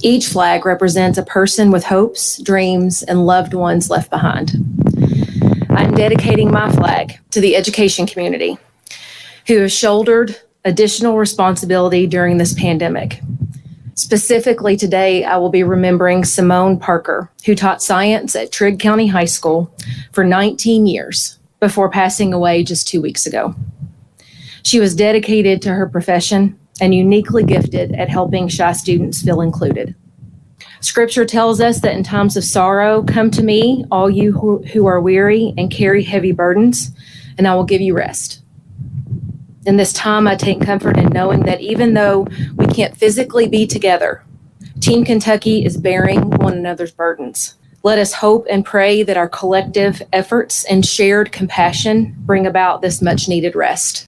Each flag represents a person with hopes, dreams, and loved ones left behind. I'm dedicating my flag to the education community who have shouldered additional responsibility during this pandemic. Specifically today, I will be remembering Simone Parker, who taught science at Trigg County High School for 19 years before passing away just 2 weeks ago. She was dedicated to her profession and uniquely gifted at helping shy students feel included. Scripture tells us that in times of sorrow, come to me, all you who are weary and carry heavy burdens, and I will give you rest. In this time, I take comfort in knowing that even though we can't physically be together, Team Kentucky is bearing one another's burdens. Let us hope and pray that our collective efforts and shared compassion bring about this much needed rest.